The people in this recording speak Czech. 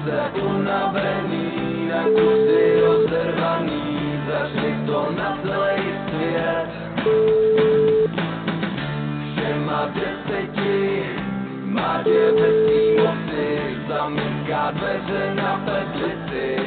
se unavený, na kusy rozervaný, zařvi to na celý svět. Všema 10 má tě ve svý moci, zamyká dveře na pedlici.